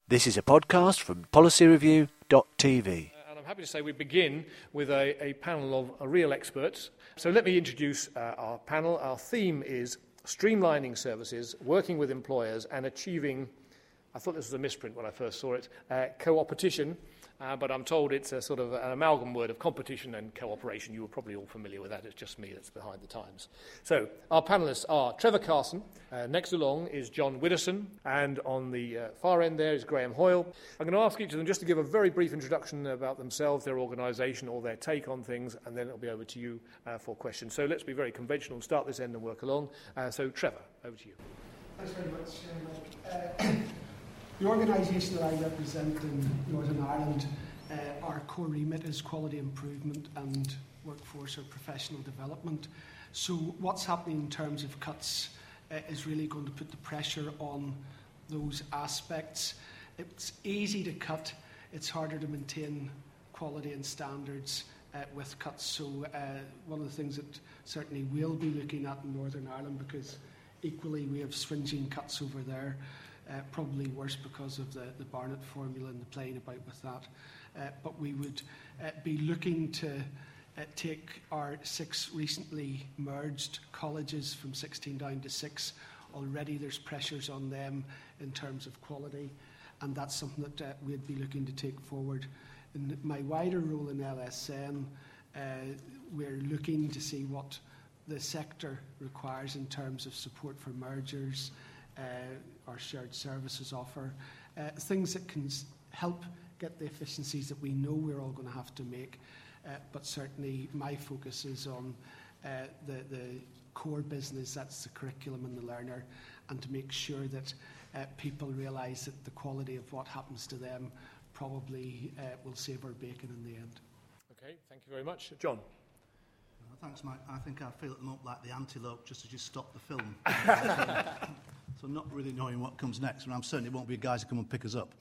This is a podcast from policyreview.tv. And I'm happy to say we begin with a panel of real experts. So let me introduce our panel. Our theme is streamlining services, working with employers and achieving, I thought this was a misprint when I first saw it, co-opetition. But I'm told it's a sort of an amalgam word of competition and cooperation. You were probably all familiar with that. It's just me that's behind the times. So our panellists are Trevor Carson. Next along is John Widdowson. And on the far end there is Graham Hoyle. I'm going to ask each of them just to give a very brief introduction about themselves, their organisation, or their take on things, and then it'll be over to you for questions. So let's be very conventional and start this end and work along. So Trevor, over to you. Thanks very much. The organisation that I represent in Northern Ireland, our core remit is quality improvement and workforce or professional development. So what's happening in terms of cuts is really going to put the pressure on those aspects. It's easy to cut, it's harder to maintain quality and standards with cuts. So one of the things that certainly we'll be looking at in Northern Ireland, because equally we have swinging cuts over there, probably worse because of the Barnett formula and the playing about with that. But we would be looking to take our 6 recently merged colleges from 16 down to 6. Already there's pressures on them in terms of quality, and that's something that we'd be looking to take forward. In my wider role in LSN, we're looking to see what the sector requires in terms of support for mergers, our shared services offer, things that can help get the efficiencies that we know we're all going to have to make. But certainly my focus is on the core business, that's the curriculum and the learner, and to make sure that people realise that the quality of what happens to them probably will save our bacon in the end. Okay, thank you very much. John. Thanks, Mike. I think I feel at the moment like the antelope just as you stop the film. So I'm not really knowing what comes next, and I'm certain it won't be guys who come and pick us up.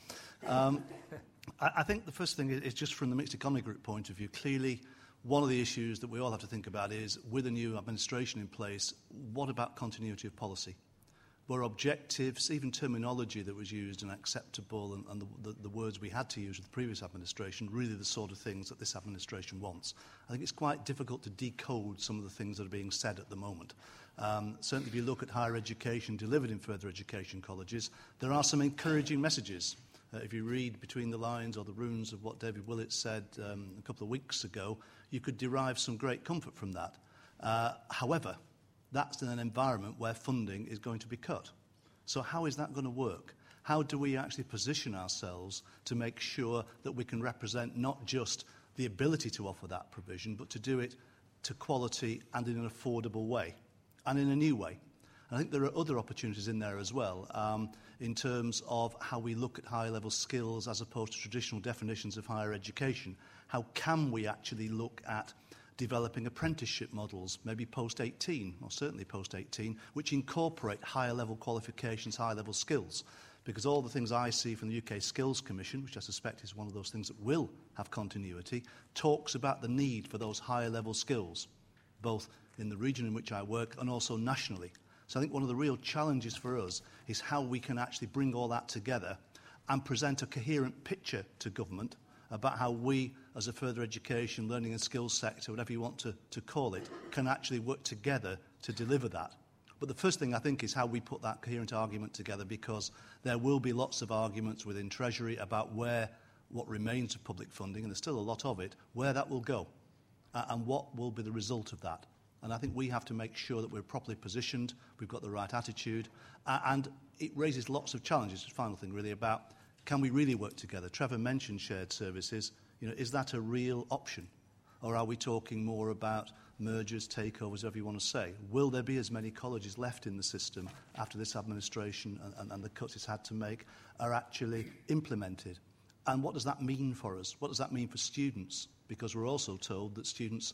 I think the first thing is just from the mixed economy group point of view. Clearly, one of the issues that we all have to think about is, with a new administration in place, what about continuity of policy? Were objectives, even terminology that was used and acceptable, and the words we had to use with the previous administration, really the sort of things that this administration wants? I think it's quite difficult to decode some of the things that are being said at the moment. Certainly if you look at higher education delivered in further education colleges, there are some encouraging messages. If you read between the lines or the runes of what David Willett said a couple of weeks ago, you could derive some great comfort from that. However, that's in an environment where funding is going to be cut. So how is that going to work? How do we actually position ourselves to make sure that we can represent not just the ability to offer that provision, but to do it to quality and in an affordable way and in a new way? And I think there are other opportunities in there as well, in terms of how we look at high-level skills as opposed to traditional definitions of higher education. How can we actually look at developing apprenticeship models, maybe post-18, or certainly post-18, which incorporate higher-level qualifications, higher-level skills? Because all the things I see from the UK Skills Commission, which I suspect is one of those things that will have continuity, talks about the need for those higher-level skills, both in the region in which I work and also nationally. So I think one of the real challenges for us is how we can actually bring all that together and present a coherent picture to government about how we, as a further education, learning and skills sector, whatever you want to call it, can actually work together to deliver that. But the first thing, I think, is how we put that coherent argument together, because there will be lots of arguments within Treasury about what remains of public funding, and there's still a lot of it, where that will go, and what will be the result of that. And I think we have to make sure that we're properly positioned, we've got the right attitude, and it raises lots of challenges. The final thing, really, about can we really work together? Trevor mentioned shared services. Is that a real option? Or are we talking more about mergers, takeovers, whatever you want to say? Will there be as many colleges left in the system after this administration and the cuts it's had to make are actually implemented? And what does that mean for us? What does that mean for students? Because we're also told that students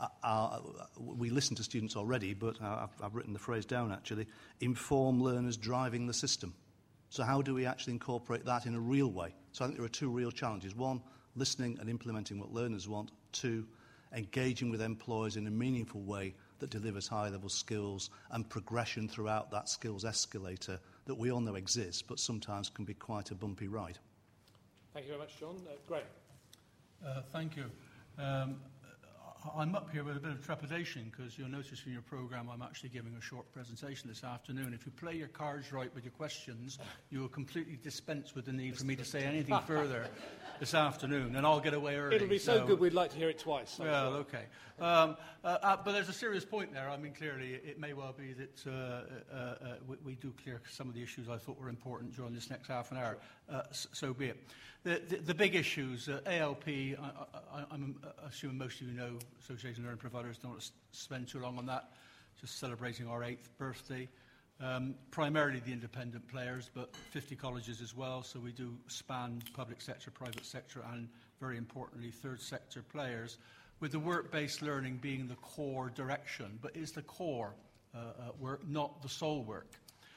we listen to students already, but I've written the phrase down actually, inform learners driving the system. So how do we actually incorporate that in a real way? So I think there are 2 real challenges. 1, listening and implementing what learners want. 2, engaging with employers in a meaningful way that delivers high-level skills and progression throughout that skills escalator that we all know exists, but sometimes can be quite a bumpy ride. Thank you very much, John. Graham. Thank you. I'm up here with a bit of trepidation because you'll notice from your programme I'm actually giving a short presentation this afternoon. If you play your cards right with your questions, you will completely dispense with the need for me to say anything further this afternoon, and I'll get away early. It'll be so good we'd like to hear it twice. Well, okay. But there's a serious point there. I mean, clearly, it may well be that we do clear some of the issues I thought were important during this next half an hour. So be it. The big issues, ALP, I'm assuming most of you know Association of Learning Providers, don't want to spend too long on that, just celebrating our 8th birthday. Primarily the independent players, but 50 colleges as well, so we do span public sector, private sector, and very importantly, third sector players, with the work-based learning being the core direction, but is the core work, not the sole work.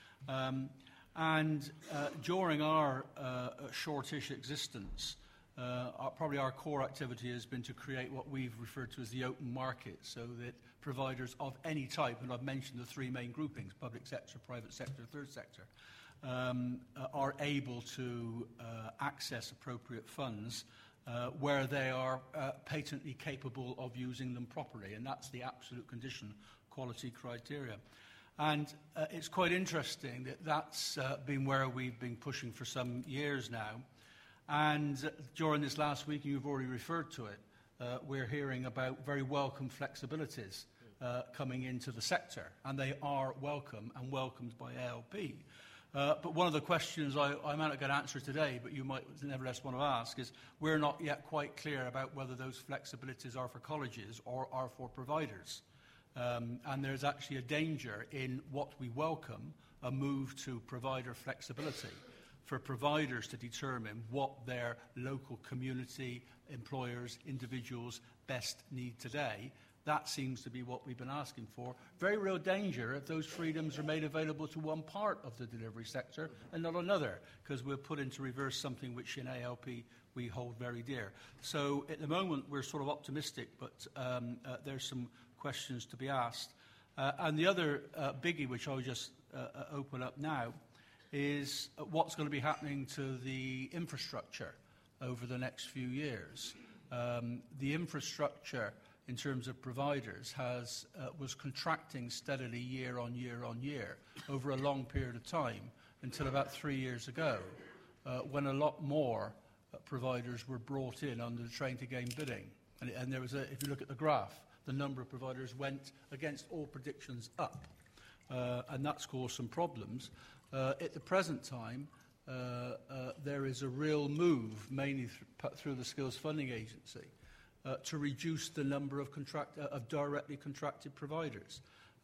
During our shortish existence, probably our core activity has been to create what we've referred to as the open market, so that providers of any type, and I've mentioned the 3 main groupings, public sector, private sector, third sector, are able to access appropriate funds where they are patently capable of using them properly, and that's the absolute condition, quality criteria. And it's quite interesting that that's been where we've been pushing for some years now. And during this last week, you've already referred to it, we're hearing about very welcome flexibilities coming into the sector, and they are welcome and welcomed by ALP. But one of the questions I might not get answered today, but you might nevertheless want to ask, is we're not yet quite clear about whether those flexibilities are for colleges or are for providers. And there's actually a danger in what we welcome, a move to provider flexibility, for providers to determine what their local community, employers, individuals best need today. That seems to be what we've been asking for. Very real danger if those freedoms are made available to one part of the delivery sector and not another, because we'll put into reverse something which in ALP we hold very dear. So at the moment we're sort of optimistic, but there's some questions to be asked. And the other biggie, which I'll just open up now, is what's going to be happening to the infrastructure over the next few years. The infrastructure, in terms of providers, was contracting steadily year on year on year over a long period of time until about 3 years ago, when a lot more providers were brought in under the train to gain bidding. And there was if you look at the graph, the number of providers went against all predictions up, and that's caused some problems. At the present time, there is a real move, mainly through the Skills Funding Agency, to reduce the number of directly contracted providers.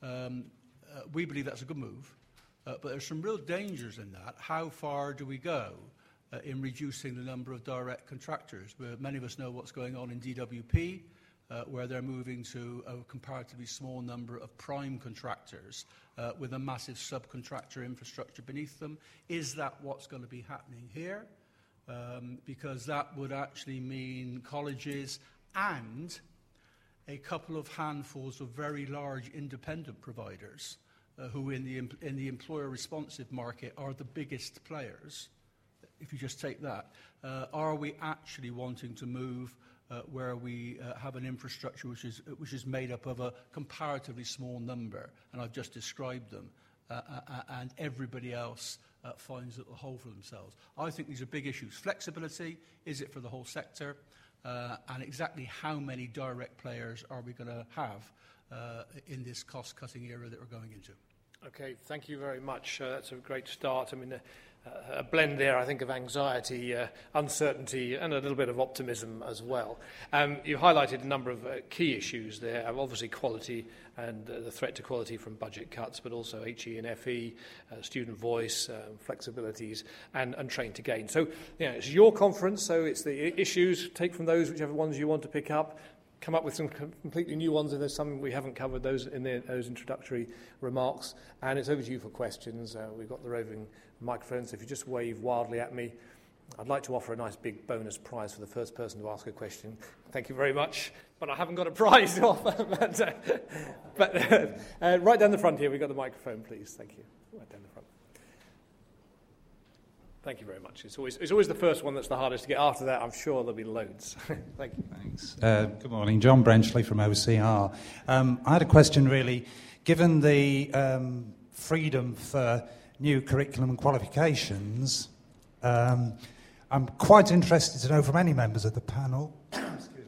We believe that's a good move, but there's some real dangers in that. How far do we go in reducing the number of direct contractors? Many of us know what's going on in DWP, where they're moving to a comparatively small number of prime contractors with a massive subcontractor infrastructure beneath them. Is that what's going to be happening here? Because that would actually mean colleges and a couple of handfuls of very large independent providers who in the employer responsive market are the biggest players. If you just take that, are we actually wanting to move where we have an infrastructure which is made up of a comparatively small number, and I've just described them, and everybody else finds a little hole for themselves? I think these are big issues. Flexibility, is it for the whole sector? And exactly how many direct players are we going to have in this cost-cutting era that we're going into? Okay, thank you very much. That's a great start. I mean, a blend there, I think, of anxiety, uncertainty, and a little bit of optimism as well. You highlighted a number of key issues there, obviously quality and the threat to quality from budget cuts, but also HE and FE, student voice, flexibilities, and train to gain. So, it's your conference, so it's the issues, take from those whichever ones you want to pick up, come up with some completely new ones, and there's some we haven't covered those in those introductory remarks. And it's over to you for questions. We've got the roving microphones, so if you just wave wildly at me. I'd like to offer a nice big bonus prize for the first person to ask a question. Thank you very much, but I haven't got a prize to offer. But right down the front here, we've got the microphone, please. Thank you. Right down the front. Thank you very much. It's always the first one that's the hardest to get. After that, I'm sure there'll be loads. Thank you. Thanks. Good morning. John Brenchley from OCR. I had a question, really. Given the freedom for new curriculum and qualifications, I'm quite interested to know from any members of the panel excuse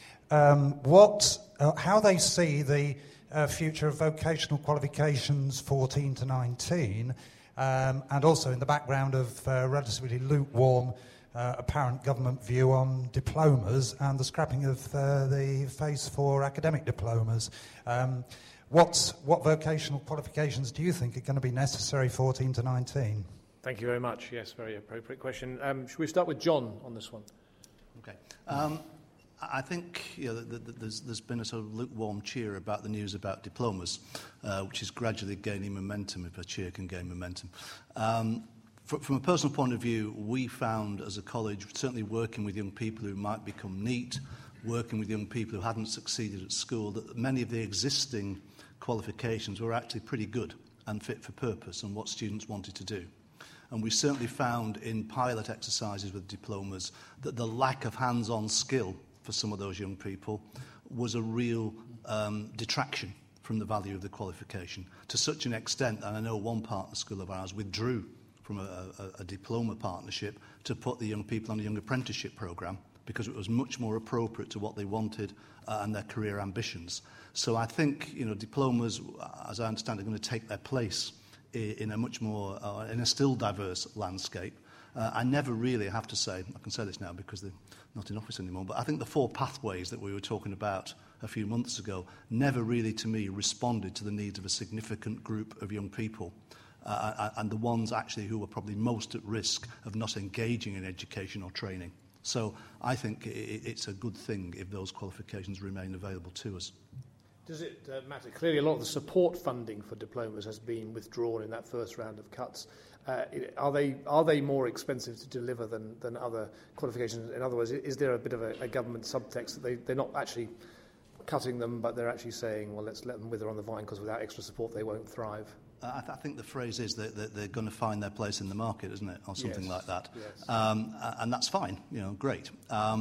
me, how they see the future of vocational qualifications 14 to 19, and also in the background of relatively lukewarm apparent government view on diplomas and the scrapping of the phase 4 academic diplomas. What vocational qualifications do you think are going to be necessary 14 to 19? Thank you very much. Yes, very appropriate question. Should we start with John on this one? Okay. I think there's been a sort of lukewarm cheer about the news about diplomas, which is gradually gaining momentum, if a cheer can gain momentum. From a personal point of view, we found as a college, certainly working with young people who might become NEET, working with young people who hadn't succeeded at school, that many of the existing qualifications were actually pretty good and fit for purpose and what students wanted to do. And we certainly found in pilot exercises with diplomas that the lack of hands-on skill for some of those young people was a real detraction from the value of the qualification, to such an extent that I know one partner school of ours withdrew from a diploma partnership to put the young people on a young apprenticeship programme because it was much more appropriate to what they wanted and their career ambitions. So I think diplomas, as I understand, are going to take their place in a much more, in a still diverse landscape. I never really, I have to say, I can say this now because they're not in office anymore, but I think the 4 pathways that we were talking about a few months ago never really, to me, responded to the needs of a significant group of young people. And the ones actually who were probably most at risk of not engaging in education or training. So I think it's a good thing if those qualifications remain available to us. Does it matter? Clearly, a lot of the support funding for diplomas has been withdrawn in that first round of cuts. Are they more expensive to deliver than other qualifications? In other words, is there a bit of a government subtext that they're not actually cutting them, but they're actually saying, well, let's let them wither on the vine because without extra support they won't thrive? I think the phrase is that they're going to find their place in the market, isn't it, or something yes. like that. Yes. And that's fine, great.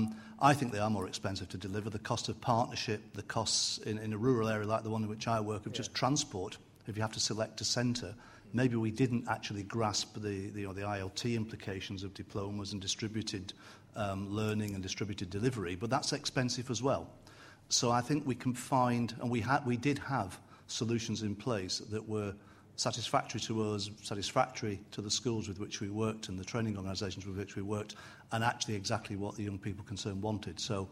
I think they are more expensive to deliver. The cost of partnership, the costs in a rural area like the one in which I work of just transport, if you have to select a centre, maybe we didn't actually grasp the ILT implications of diplomas and distributed learning and distributed delivery, but that's expensive as well. So I think we can find, and we did have solutions in place that were satisfactory to us, satisfactory to the schools with which we worked and the training organisations with which we worked, and actually exactly what the young people concerned wanted. So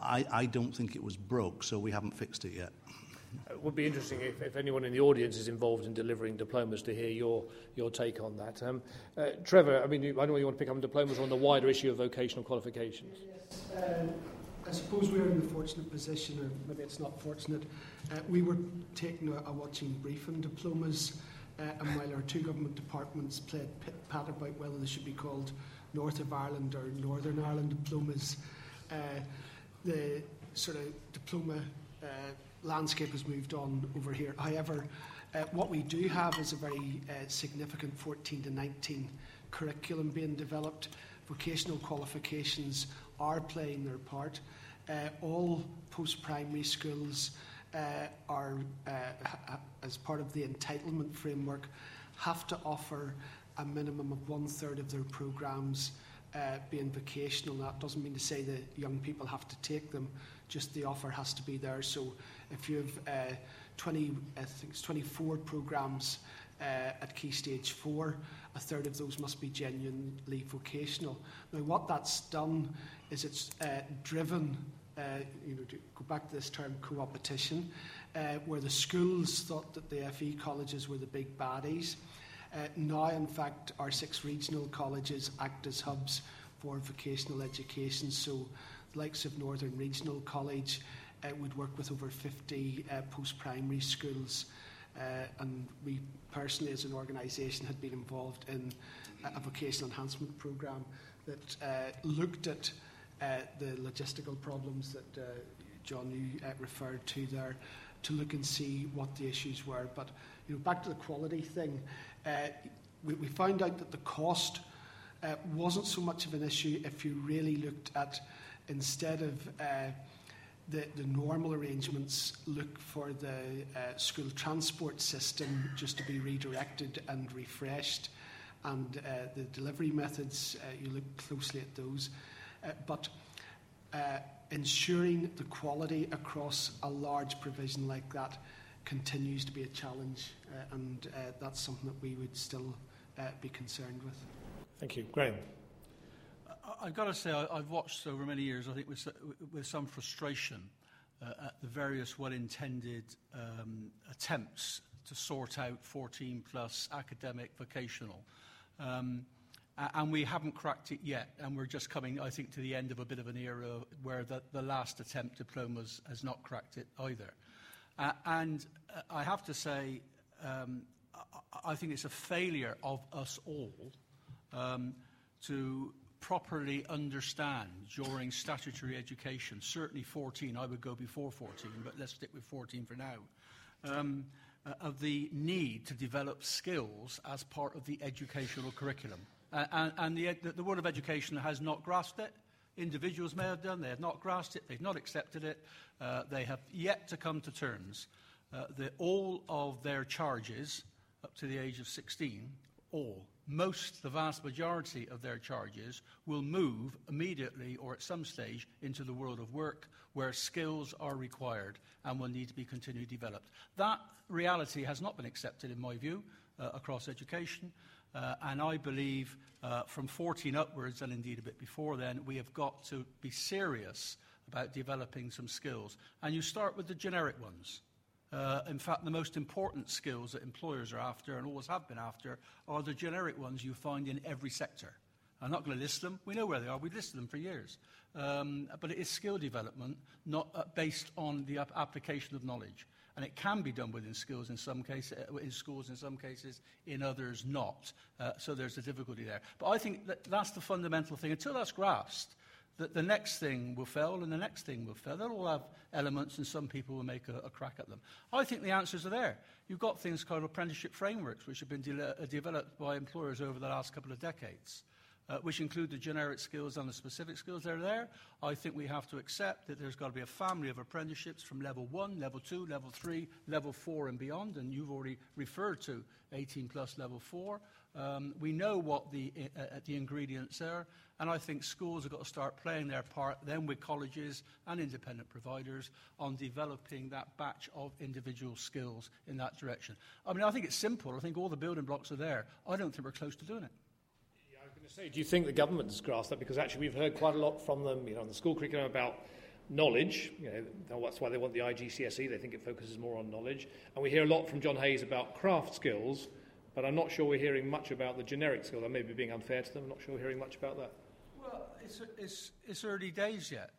I don't think it was broke, so we haven't fixed it yet. It would be interesting if anyone in the audience is involved in delivering diplomas to hear your take on that. Trevor, I don't know whether you want to pick up on diplomas or on the wider issue of vocational qualifications. Yes. I suppose we're in the fortunate position, or maybe it's not fortunate. We were taking a watching brief on diplomas, and while our 2 government departments played pit-pat about whether they should be called North of Ireland or Northern Ireland diplomas, the sort of diploma landscape has moved on over here. However, what we do have is a very significant 14 to 19 curriculum being developed. Vocational qualifications are playing their part. All post-primary schools are, as part of the entitlement framework, have to offer a minimum of 1/3 of their programmes being vocational. That doesn't mean to say that young people have to take them, just the offer has to be there. So if you have 24 programmes at Key Stage 4, 1/3 of those must be genuinely vocational. Now, what that's done is it's driven, to go back to this term, co-opetition, where the schools thought that the FE colleges were the big baddies. Now, in fact, our 6 regional colleges act as hubs for vocational education. So the likes of Northern Regional College would work with over 50 post-primary schools. And we personally, as an organisation, had been involved in a vocational enhancement programme that looked at the logistical problems that John, you referred to there, to look and see what the issues were. But back to the quality thing, we found out that the cost wasn't so much of an issue if you really looked at, instead of the normal arrangements, look for the school transport system just to be redirected and refreshed, and the delivery methods, you look closely at those. But ensuring the quality across a large provision like that continues to be a challenge, and that's something that we would still be concerned with. Thank you. Graham. I've got to say, I've watched over many years, I think with some frustration, at the various well-intended attempts to sort out 14-plus academic vocational. And we haven't cracked it yet, and we're just coming, I think, to the end of a bit of an era where the last attempt, diplomas, has not cracked it either. And I have to say, I think it's a failure of us all to properly understand during statutory education, certainly 14, I would go before 14, but let's stick with 14 for now, of the need to develop skills as part of the educational curriculum. And the world of education has not grasped it. Individuals may have done, they have not grasped it, they've not accepted it, they have yet to come to terms that all of their charges up to the age of 16, the vast majority of their charges will move immediately or at some stage into the world of work where skills are required and will need to be continually developed. That reality has not been accepted, in my view, across education. And I believe from 14 upwards, and indeed a bit before then, we have got to be serious about developing some skills. And you start with the generic ones. In fact, the most important skills that employers are after, and always have been after, are the generic ones you find in every sector. I'm not going to list them. We know where they are. We've listed them for years. But it is skill development, not based on the application of knowledge. And it can be done within skills in some cases, in schools in some cases, in others not. So there's a difficulty there. But I think that's the fundamental thing. Until that's grasped, that the next thing will fail and the next thing will fail. They'll all have elements and some people will make a crack at them. I think the answers are there. You've got things called apprenticeship frameworks, which have been developed by employers over the last couple of decades, which include the generic skills and the specific skills that are there. I think we have to accept that there's got to be a family of apprenticeships from level 1, level 2, level 3, level 4 and beyond, and you've already referred to 18 plus level 4. We know what the ingredients are, and I think schools have got to start playing their part then with colleges and independent providers on developing that batch of individual skills in that direction. I mean, I think it's simple. I think all the building blocks are there. I don't think we're close to doing it. Yeah, I was going to say, do you think the government has grasped that? Because actually we've heard quite a lot from them, in the school curriculum about knowledge. That's why they want the IGCSE. They think it focuses more on knowledge. And we hear a lot from John Hayes about craft skills, but I'm not sure we're hearing much about the generic skills. I may be being unfair to them. I'm not sure we're hearing much about that. Well, it's early days yet.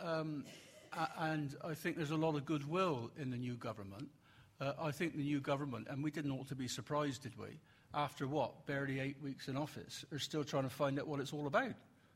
And I think there's a lot of goodwill in the new government. I think the new government, and we didn't ought to be surprised, did we, after barely 8 weeks in office, are still trying to find out what it's all about.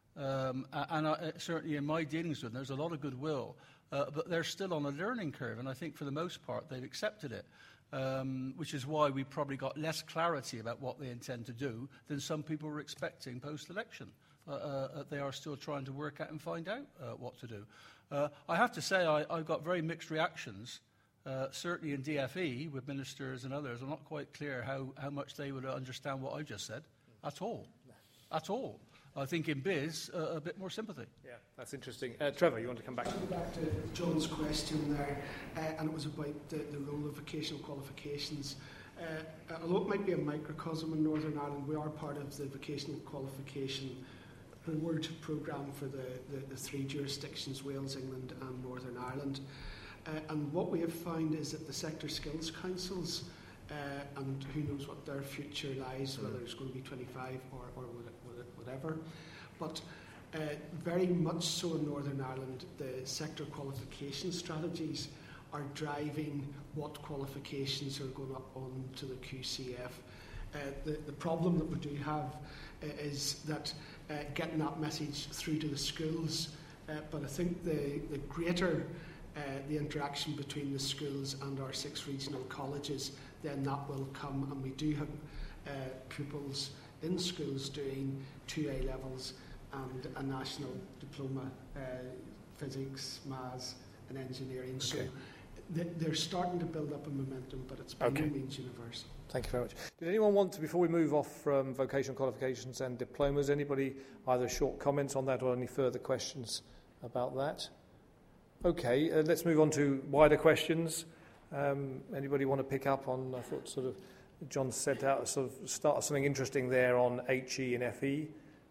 Certainly in my dealings with them, there's a lot of goodwill, but they're still on a learning curve, and I think for the most part they've accepted it. Which is why we probably got less clarity about what they intend to do than some people were expecting post-election. They are still trying to work out and find out what to do. I have to say I've got very mixed reactions, certainly in DFE with ministers and others. I'm not quite clear how much they would understand what I just said at all. At all. I think in biz, a bit more sympathy. Yeah, that's interesting. Trevor, you want to come back? Coming back to John's question there, and it was about the role of vocational qualifications. Although it might be a microcosm in Northern Ireland, we are part of the vocational qualification board programme for the three jurisdictions, Wales, England and Northern Ireland. And what we have found is that the sector skills councils, and who knows what their future lies, whether it's going to be 25 or whatever, but very much so in Northern Ireland, the sector qualification strategies are driving what qualifications are going up onto the QCF. The problem that we do have is that getting that message through to the schools, but I think the greater the interaction between the schools and our 6 regional colleges, then that will come, and we do have pupils in schools doing 2 A-levels and a national diploma, physics, maths and engineering. So they're starting to build up a momentum, but it's by no means universal. Thank you very much. Did anyone want to, before we move off from vocational qualifications and diplomas, anybody either short comments on that or any further questions about that? Okay, let's move on to wider questions. Anybody want to pick up on, I thought sort of John set out sort of start something interesting there on HE and FE.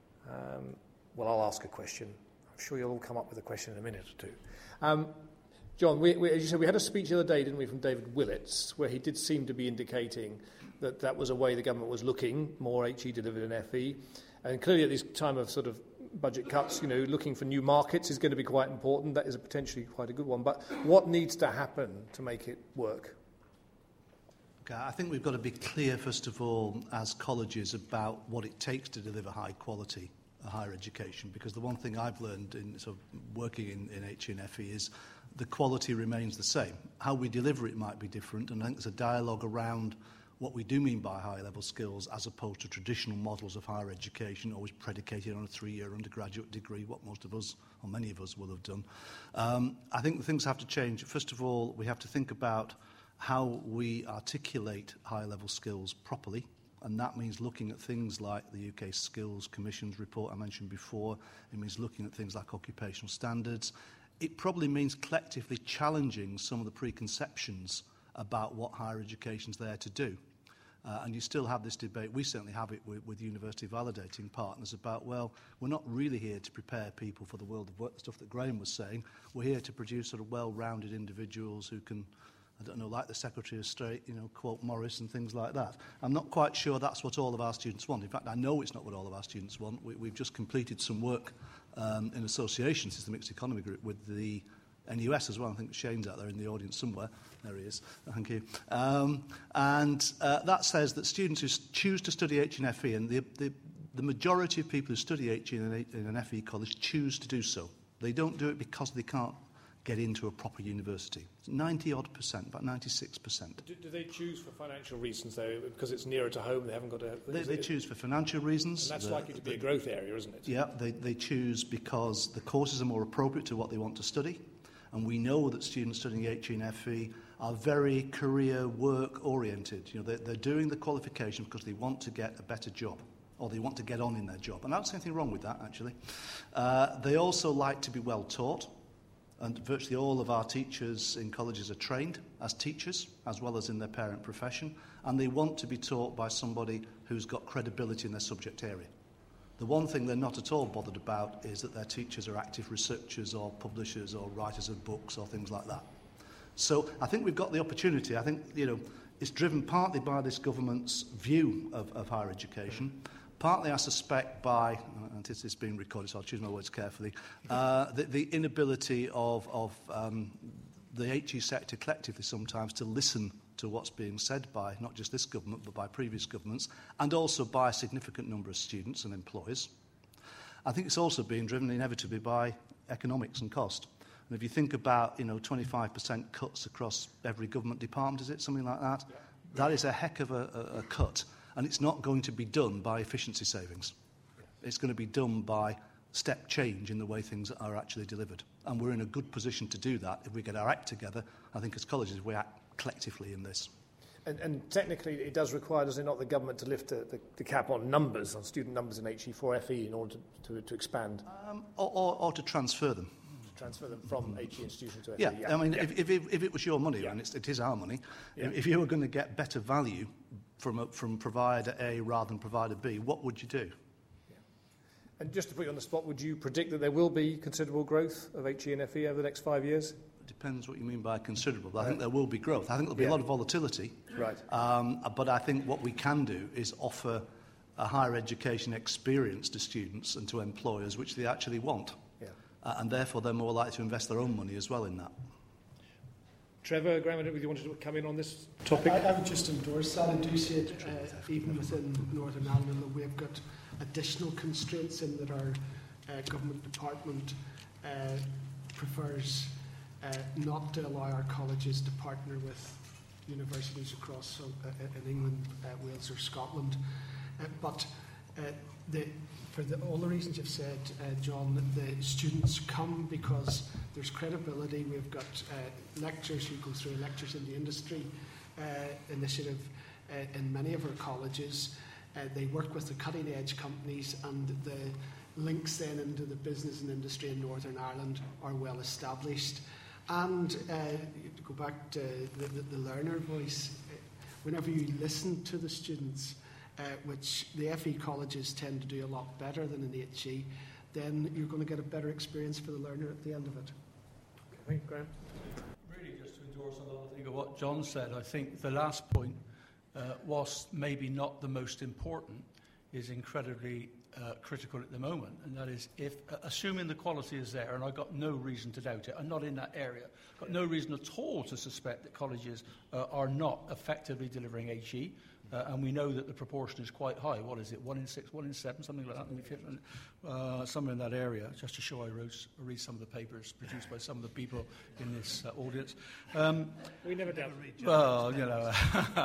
Well, I'll ask a question. I'm sure you'll all come up with a question in a minute or two. John, we, as you said, we had a speech the other day, didn't we, from David Willits, where he did seem to be indicating that that was a way the government was looking, more HE delivered than FE. And clearly at this time of sort of budget cuts, looking for new markets is going to be quite important. That is potentially quite a good one. But what needs to happen to make it work? Okay, I think we've got to be clear, first of all, as colleges, about what it takes to deliver high quality higher education, because the one thing I've learned in sort of working in HE and FE is the quality remains the same. How we deliver it might be different, and I think there's a dialogue around what we do mean by high-level skills as opposed to traditional models of higher education, always predicated on a 3-year undergraduate degree, what most of us, or many of us, will have done. I think the things have to change. First of all, we have to think about how we articulate high-level skills properly, and that means looking at things like the UK Skills Commission's report I mentioned before. It means looking at things like occupational standards. It probably means collectively challenging some of the preconceptions about what higher education's there to do. And you still have this debate, we certainly have it with university validating partners about, well, we're not really here to prepare people for the world of work, the stuff that Graham was saying. We're here to produce sort of well-rounded individuals who can, I don't know, like the Secretary of State, quote Morris and things like that. I'm not quite sure that's what all of our students want. In fact, I know it's not what all of our students want. We've just completed some work in association, since the Mixed Economy Group, with the NUS as well. I think Shane's out there in the audience somewhere. There he is. Thank you. That says that students who choose to study HE and FE, and the majority of people who study HE in an FE college choose to do so. They don't do it because they can't get into a proper university. 90-odd%, about 96%. Do they choose for financial reasons, though, because it's nearer to home, they haven't got to... They choose for financial reasons. And that's likely to be a growth area, isn't it? Yeah, they choose because the courses are more appropriate to what they want to study. And we know that students studying HE and FE are very career work-oriented. They're doing the qualification because they want to get a better job, or they want to get on in their job. And I don't see anything wrong with that, actually. They also like to be well taught. And virtually all of our teachers in colleges are trained as teachers, as well as in their parent profession, and they want to be taught by somebody who's got credibility in their subject area. The one thing they're not at all bothered about is that their teachers are active researchers or publishers or writers of books or things like that. So I think we've got the opportunity. I think, it's driven partly by this government's view of higher education, partly, I suspect, by, and this is being recorded, so I'll choose my words carefully, the inability of the HE sector collectively sometimes to listen to what's being said by not just this government, but by previous governments, and also by a significant number of students and employers. I think it's also being driven inevitably by economics and cost. And if you think about, 25% cuts across every government department, is it, something like that? Yeah. That is a heck of a cut. And it's not going to be done by efficiency savings. It's going to be done by step change in the way things are actually delivered. And we're in a good position to do that if we get our act together. I think as colleges we act collectively in this. And technically it does require, does it not, the government to lift the cap on numbers, on student numbers in HE4FE in order to expand? Or to transfer them. Transfer them from HE institution to FE. Yeah, I mean, if it was your money, and it is our money, if you were going to get better value from provider A rather than provider B, what would you do? Yeah. And just to put you on the spot, would you predict that there will be considerable growth of HE and FE over the next 5 years? It depends what you mean by considerable. But I think there will be growth. I think there'll be a lot of volatility. Right. But I think what we can do is offer a higher education experience to students and to employers, which they actually want. Yeah. And therefore they're more likely to invest their own money as well in that. Trevor, Graham, I don't know if you wanted to come in on this topic. I would just endorse that. I do see it even within Northern Ireland that we've got additional constraints in that our government department prefers not to allow our colleges to partner with universities across in England, Wales or Scotland. But all the reasons you've said, John, the students come because there's credibility. We've got lecturers who go through Lectures in the Industry initiative in many of our colleges. They work with the cutting-edge companies, and the links then into the business and industry in Northern Ireland are well established. And to go back to the learner voice, whenever you listen to the students, which the FE colleges tend to do a lot better than in HE, then you're going to get a better experience for the learner at the end of it. Okay, Graham? Really, just to endorse a lot of what John said, I think the last point, whilst maybe not the most important, is incredibly critical at the moment, and that is, if assuming the quality is there, and I've got no reason to doubt it, I'm not in that area, got no reason at all to suspect that colleges are not effectively delivering HE, and we know that the proportion is quite high. What is it, 1 in 6, 1 in 7, something like that, somewhere in that area, just to show I read some of the papers produced by some of the people in this audience. We never doubt. Well, you know.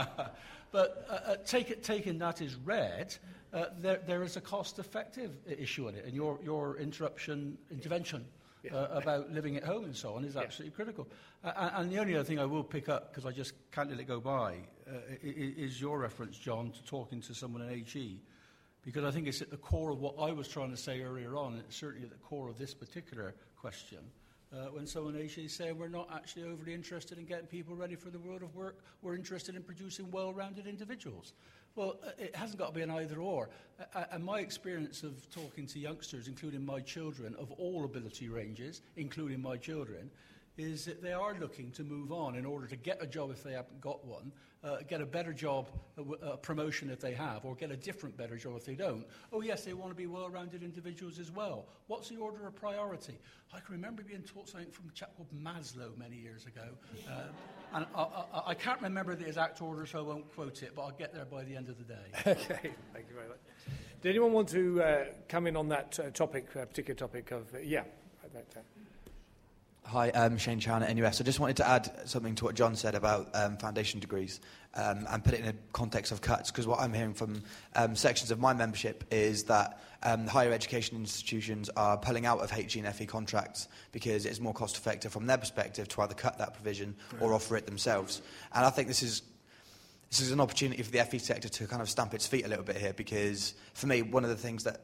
But taking that as read, there is a cost-effective issue in it, and your intervention about living at home and so on is absolutely critical. And the only other thing I will pick up, because I just can't let it go by, is your reference, John, to talking to someone in HE, because I think it's at the core of what I was trying to say earlier on, and it's certainly at the core of this particular question. When someone actually say we're not actually overly interested in getting people ready for the world of work, we're interested in producing well-rounded individuals. Well, it hasn't got to be an either-or. And my experience of talking to youngsters, including my children, of all ability ranges, including my children, is that they are looking to move on in order to get a job if they haven't got one, get a better job, a promotion if they have, or get a different better job if they don't. Oh yes, they want to be well-rounded individuals as well. What's the order of priority? I can remember being taught something from a chap called Maslow many years ago, and I can't remember the exact order, so I won't quote it, but I'll get there by the end of the day. Okay, thank you very much. Did anyone want to come in on that particular topic of, Hi, I'm Shane Chown at NUS. I just wanted to add something to what John said about foundation degrees and put it in a context of cuts, because what I'm hearing from sections of my membership is that higher education institutions are pulling out of HE and FE contracts because it's more cost effective from their perspective to either cut that provision or offer it themselves. And I think this is an opportunity for the FE sector to kind of stamp its feet a little bit here, because for me, one of the things that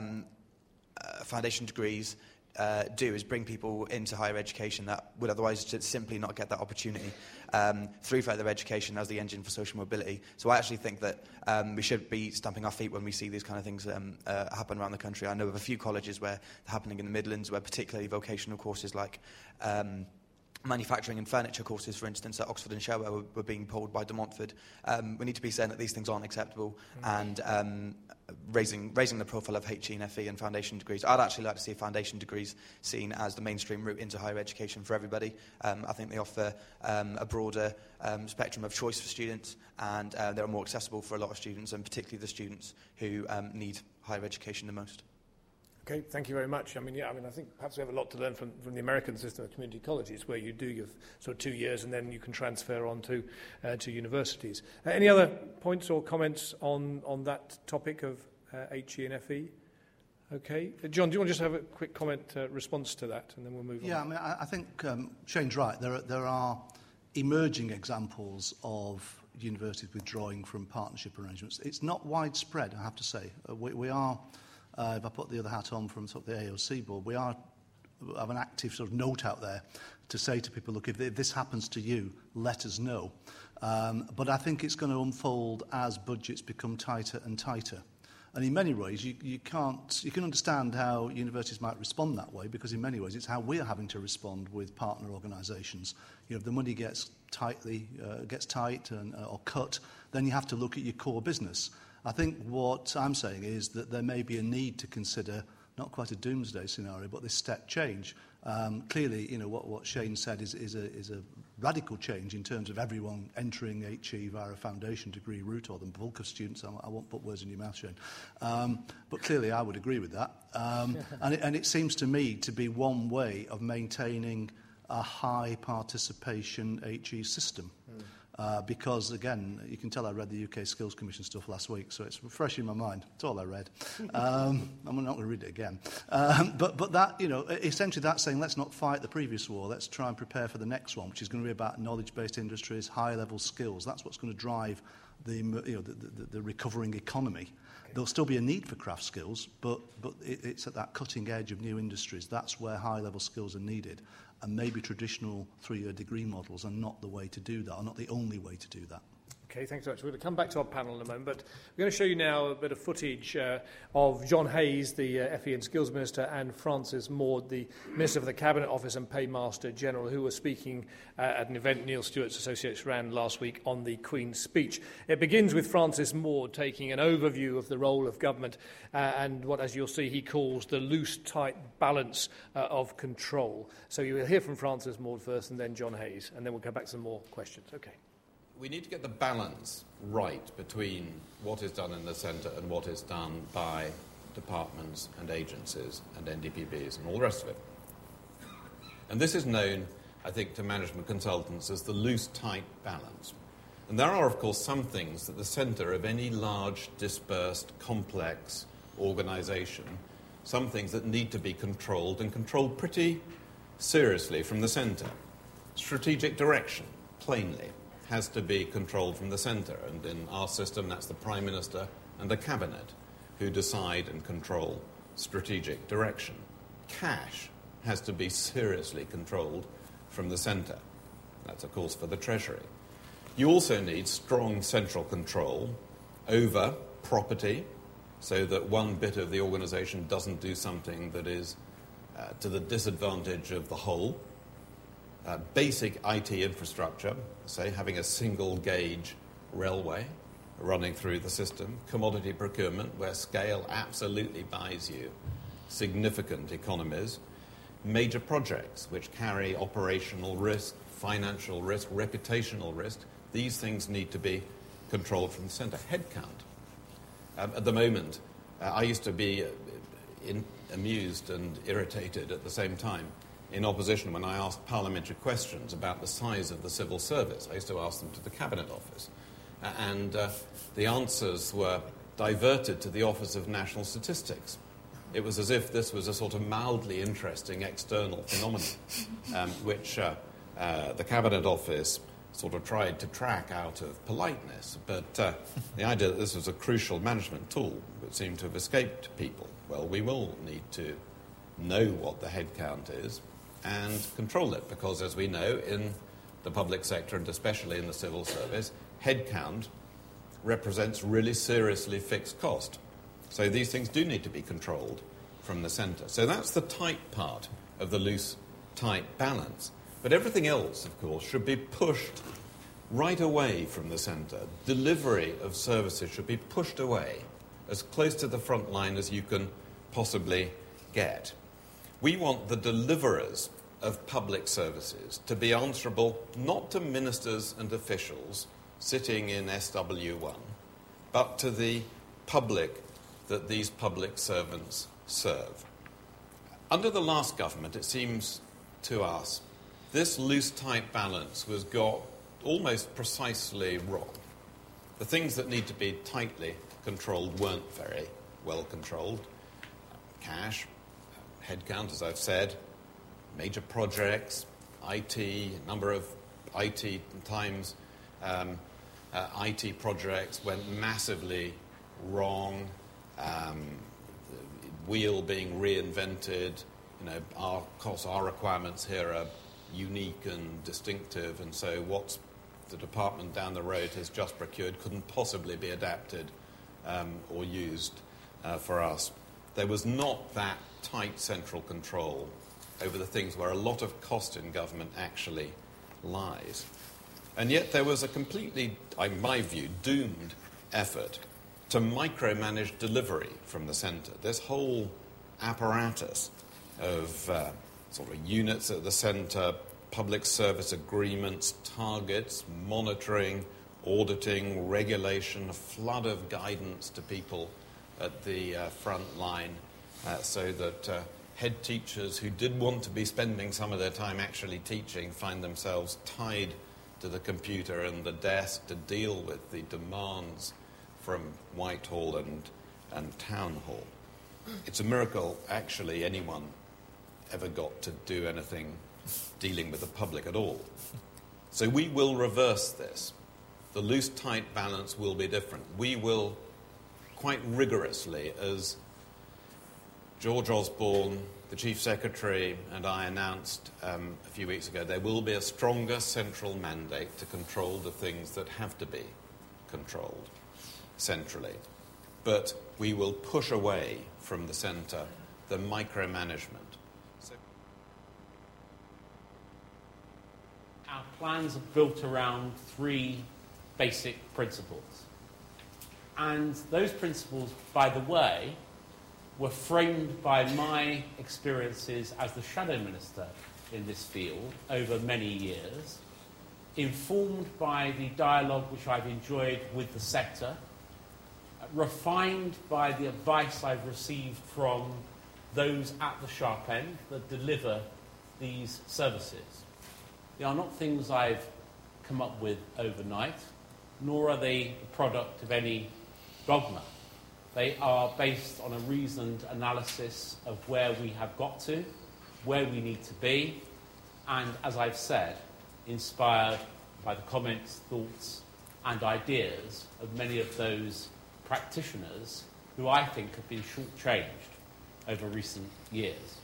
foundation degrees do is bring people into higher education that would otherwise just simply not get that opportunity through further education as the engine for social mobility. So I actually think that we should be stamping our feet when we see these kind of things happen around the country. I know of a few colleges where they're happening in the Midlands, where particularly vocational courses like manufacturing and furniture courses, for instance, at Oxford and Sherwell were being pulled by De Montfort. We need to be saying that these things aren't acceptable and raising the profile of HE and FE and foundation degrees. I'd actually like to see foundation degrees seen as the mainstream route into higher education for everybody. I think they offer a broader spectrum of choice for students, and they're more accessible for a lot of students, and particularly the students who need higher education the most. Okay, thank you very much. I think perhaps we have a lot to learn from the American system of community colleges, where you do your sort of 2 years and then you can transfer on to universities. Any other points or comments on that topic of HE and FE? Okay. John, do you want to just have a quick comment response to that, and then we'll move on? Yeah, I think Shane's right. There are emerging examples of universities withdrawing from partnership arrangements. It's not widespread, I have to say. We are... if I put the other hat on from sort of the AOC board, we have an active sort of note out there to say to people, look, if this happens to you, let us know. But I think it's going to unfold as budgets become tighter and tighter. And in many ways, you can understand how universities might respond that way, because in many ways it's how we're having to respond with partner organisations. If the money gets tight or cut, then you have to look at your core business. I think what I'm saying is that there may be a need to consider not quite a doomsday scenario, but this step change. Clearly, what Shane said is a radical change in terms of everyone entering HE via a foundation degree route, or the bulk of students. I won't put words in your mouth, Shane. But clearly, I would agree with that. And it seems to me to be one way of maintaining a high participation HE system. Because, again, you can tell I read the UK Skills Commission stuff last week, so it's fresh in my mind. It's all I read. I'm not going to read it again. But that, essentially that's saying let's not fight the previous war. Let's try and prepare for the next one, which is going to be about knowledge-based industries, high-level skills. That's what's going to drive the recovering economy. There'll still be a need for craft skills, but it's at that cutting edge of new industries. That's where high-level skills are needed. And maybe traditional 3-year degree models are not the way to do that, or not the only way to do that. Okay, thanks so much. We're going to come back to our panel in a moment, but we're going to show you now a bit of footage of John Hayes, the FE and Skills Minister, and Francis Maude, the Minister for the Cabinet Office and Paymaster General, who were speaking at an event Neil Stewart's Associates ran last week on the Queen's speech. It begins with Francis Maude taking an overview of the role of government and what, as you'll see, he calls the loose, tight balance of control. So you will hear from Francis Maude first and then John Hayes, and then we'll come back to some more questions. Okay. We need to get the balance right between what is done in the centre and what is done by departments and agencies and NDPBs and all the rest of it. And this is known, I think, to management consultants as the loose-tight balance. And there are, of course, some things at the centre of any large, dispersed, complex organisation, some things that need to be controlled and controlled pretty seriously from the centre. Strategic direction, plainly, has to be controlled from the centre, and in our system that's the Prime Minister and the Cabinet who decide and control strategic direction. Cash has to be seriously controlled from the centre. That's, of course, for the Treasury. You also need strong central control over property, so that one bit of the organisation doesn't do something that is to the disadvantage of the whole. Basic IT infrastructure, say having a single gauge railway running through the system, commodity procurement where scale absolutely buys you significant economies, major projects which carry operational risk, financial risk, reputational risk. These things need to be controlled from the centre. Headcount. At the moment, I used to be amused and irritated at the same time in opposition when I asked parliamentary questions about the size of the civil service. I used to ask them to the Cabinet Office. And the answers were diverted to the Office of National Statistics. It was as if this was a sort of mildly interesting external phenomenon, which the Cabinet Office sort of tried to track out of politeness. But the idea that this was a crucial management tool would seem to have escaped people. Well, we will need to know what the headcount is and control it, because, as we know, in the public sector, and especially in the civil service, headcount represents really seriously fixed cost. So these things do need to be controlled from the centre. So that's the tight part of the loose, tight balance. But everything else, of course, should be pushed right away from the centre. Delivery of services should be pushed away as close to the front line as you can possibly get. We want the deliverers of public services to be answerable not to ministers and officials sitting in SW1, but to the public that these public servants serve. Under the last government, it seems to us, this loose-tight balance was got almost precisely wrong. The things that need to be tightly controlled weren't very well controlled. Cash, headcount, as I've said, major projects, IT, number of IT times, IT projects went massively wrong, wheel being reinvented, our requirements here are unique and distinctive, and so what the department down the road has just procured couldn't possibly be adapted or used for us. There was not that tight central control over the things where a lot of cost in government actually lies. And yet there was a completely, in my view, doomed effort to micromanage delivery from the centre. This whole apparatus of sort of units at the centre, public service agreements, targets, monitoring, auditing, regulation, a flood of guidance to people at the front line so that head teachers who did want to be spending some of their time actually teaching find themselves tied to the computer and the desk to deal with the demands from Whitehall and Town Hall. It's a miracle, actually, anyone ever got to do anything dealing with the public at all. So we will reverse this. The loose-tight balance will be different. We will quite rigorously, as George Osborne, the Chief Secretary, and I announced a few weeks ago, there will be a stronger central mandate to control the things that have to be controlled centrally. But we will push away from the centre the micromanagement. Our plans are built around three basic principles. And those principles, by the way, were framed by my experiences as the shadow minister in this field over many years, informed by the dialogue which I've enjoyed with the sector, refined by the advice I've received from those at the sharp end that deliver these services. They are not things I've come up with overnight, nor are they the product of any dogma. They are based on a reasoned analysis of where we have got to, where we need to be, and, as I've said, inspired by the comments, thoughts, and ideas of many of those practitioners who I think have been shortchanged over recent years.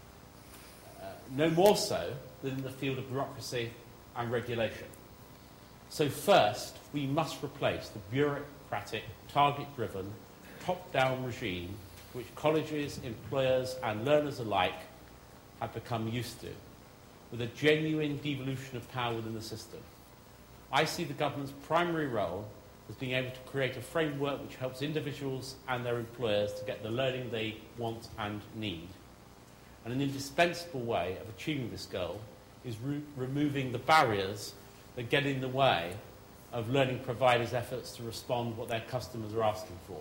No more so than in the field of bureaucracy and regulation. So first, we must replace the bureaucratic, target-driven, top-down regime which colleges, employers and learners alike have become used to, with a genuine devolution of power within the system. I see the government's primary role as being able to create a framework which helps individuals and their employers to get the learning they want and need. And an indispensable way of achieving this goal is removing the barriers that get in the way of learning providers' efforts to respond to what their customers are asking for.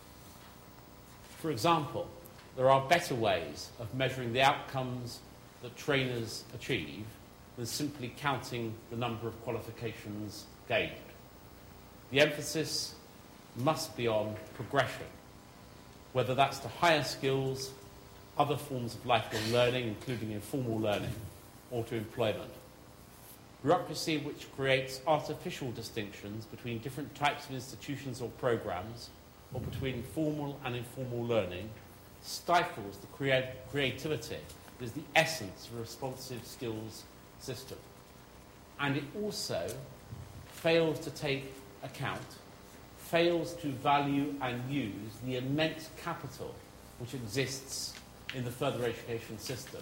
For example, there are better ways of measuring the outcomes that trainers achieve than simply counting the number of qualifications gained. The emphasis must be on progression, whether that's to higher skills, other forms of lifelong learning, including informal learning, or to employment. Bureaucracy which creates artificial distinctions between different types of institutions or programs, or between formal and informal learning, stifles the creativity that is the essence of a responsive skills system. And it also fails to take account, fails to value and use the immense capital which exists in the further education system,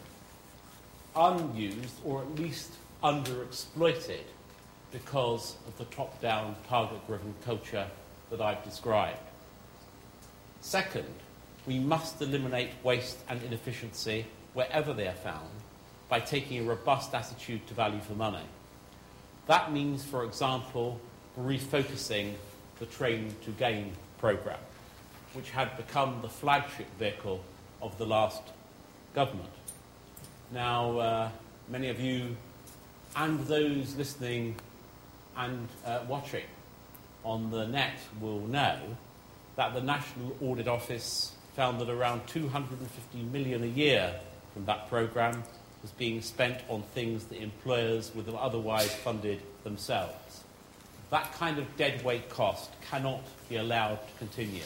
unused or at least underexploited because of the top-down, target-driven culture that I've described. Second, we must eliminate waste and inefficiency wherever they are found by taking a robust attitude to value for money. That means, for example, refocusing the Train to Gain programme, which had become the flagship vehicle of the last government. Now, many of you and those listening and watching on the net will know that the National Audit Office found that around 250 million a year from that programme was being spent on things that employers would have otherwise funded themselves. That kind of deadweight cost cannot be allowed to continue.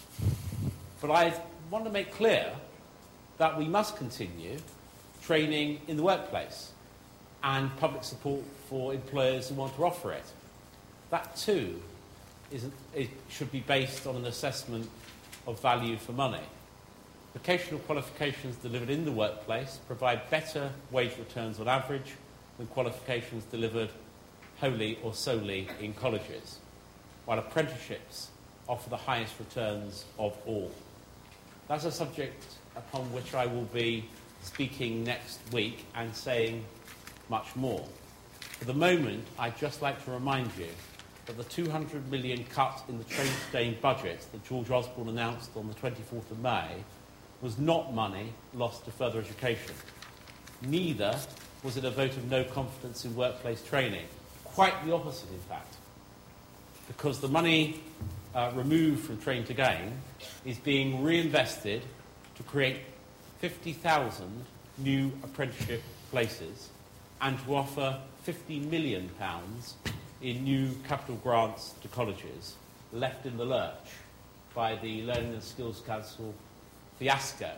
But I want to make clear that we must continue training in the workplace and public support for employers who want to offer it. That too it should be based on an assessment of value for money. Vocational qualifications delivered in the workplace provide better wage returns on average than qualifications delivered wholly or solely in colleges, while apprenticeships offer the highest returns of all. That's a subject upon which I will be speaking next week and saying much more. For the moment, I'd just like to remind you that the 200 million cut in the Train to Gain budget that George Osborne announced on the 24th of May was not money lost to further education. Neither was it a vote of no confidence in workplace training, quite the opposite, in fact, because the money removed from Train to Gain is being reinvested to create 50,000 new apprenticeship places and to offer £50 million in new capital grants to colleges left in the lurch by the Learning and Skills Council fiasco,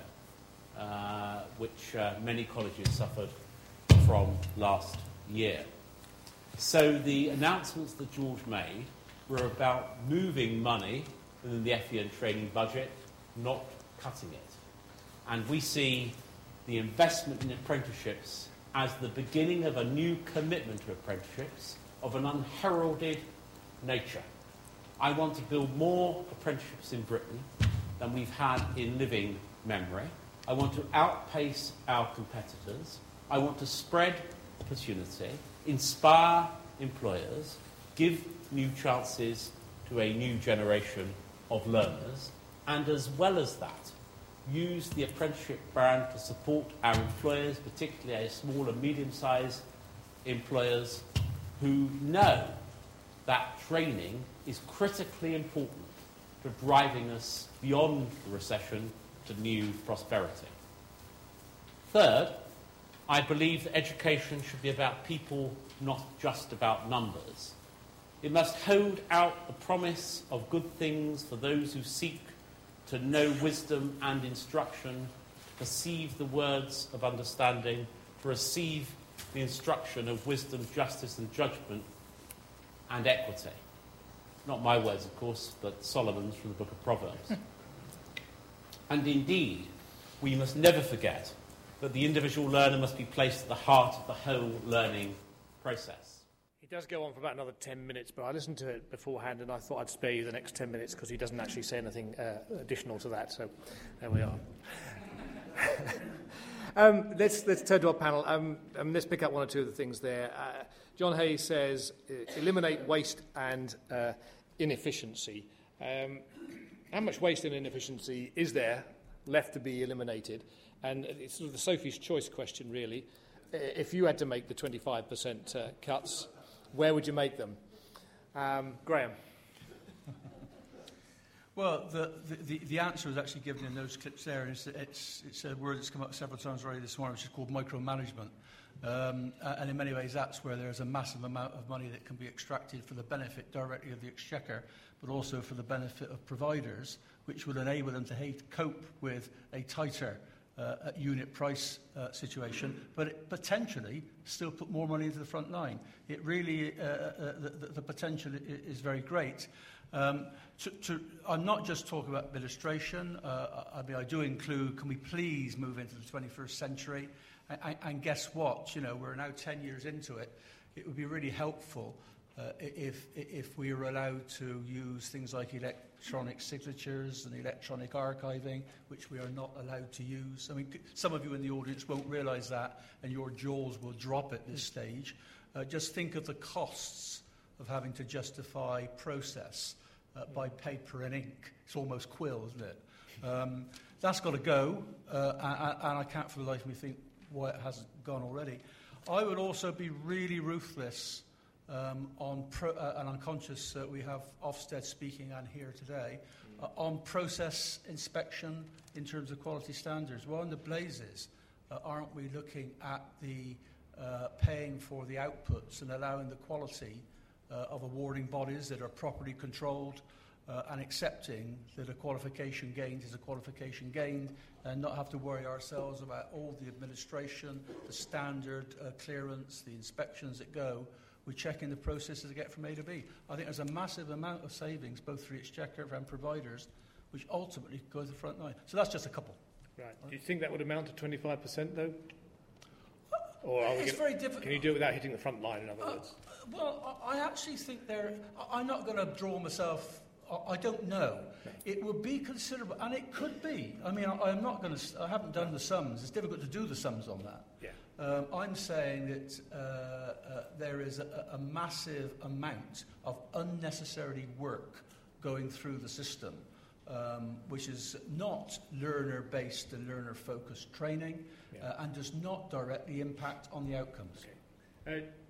which many colleges suffered from last year. So the announcements that George made were about moving money within the FEN training budget, not cutting it. And we see the investment in apprenticeships as the beginning of a new commitment to apprenticeships of an unheralded nature. I want to build more apprenticeships in Britain than we've had in living memory. I want to outpace our competitors. I want to spread opportunity, inspire employers, give new chances to a new generation of learners, and as well as that, use the apprenticeship brand to support our employers, particularly our small and medium-sized employers who know that training is critically important to driving us beyond the recession to new prosperity. Third, I believe that education should be about people, not just about numbers. It must hold out the promise of good things for those who seek to know wisdom and instruction, to perceive the words of understanding, to receive the instruction of wisdom, justice and judgment and equity. Not my words, of course, but Solomon's from the book of Proverbs. And indeed, we must never forget that the individual learner must be placed at the heart of the whole learning process. He does go on for about another 10 minutes, but I listened to it beforehand and I thought I'd spare you the next 10 minutes because he doesn't actually say anything additional to that, so there we are. Let's turn to our panel. Let's pick up one or two of the things there. John Hayes says, eliminate waste and inefficiency. How much waste and inefficiency is there left to be eliminated? And it's sort of the Sophie's choice question, really. If you had to make the 25% cuts, where would you make them? Graham. Well, the answer is actually given in those clips there. It's a word that's come up several times already this morning, which is called micromanagement. And in many ways, that's where there's a massive amount of money that can be extracted for the benefit directly of the Exchequer, but also for the benefit of providers, which would enable them to cope with a tighter unit price situation, but it potentially still put more money into the front line. It really, the potential is very great. I'm not just talking about administration. I do include, can we please move into the 21st century? And guess what? You know, we're now 10 years into it. It would be really helpful if we were allowed to use things like electronic signatures and electronic archiving, which we are not allowed to use. I mean, some of you in the audience won't realise that, and your jaws will drop at this stage. Just think of the costs of having to justify process by paper and ink. It's almost quill, isn't it? That's got to go, and I can't for the life of me think why it hasn't gone already. I would also be really ruthless and I'm conscious that we have Ofsted speaking and here today, on process inspection in terms of quality standards. Well, in the blazes, aren't we looking at the paying for the outputs and allowing the quality of awarding bodies that are properly controlled and accepting that a qualification gained is a qualification gained, and not have to worry ourselves about all the administration, the standard clearance, the inspections that go. We're checking the processes to get from A to B. I think there's a massive amount of savings, both for the Exchequer and providers, which ultimately go to the front line. So that's just a couple. Right. Do you think that would amount to 25%, though? Or it's very difficult. Can you do it without hitting the front line, in other words? Well, I actually think I'm not going to draw myself. I don't know. It would be considerable, and it could be. I mean, I haven't done the sums. It's difficult to do the sums on that. Yeah. I'm saying that there is a massive amount of unnecessary work going through the system, which is not learner-based and learner-focused training, and does not directly impact on the outcomes. Okay.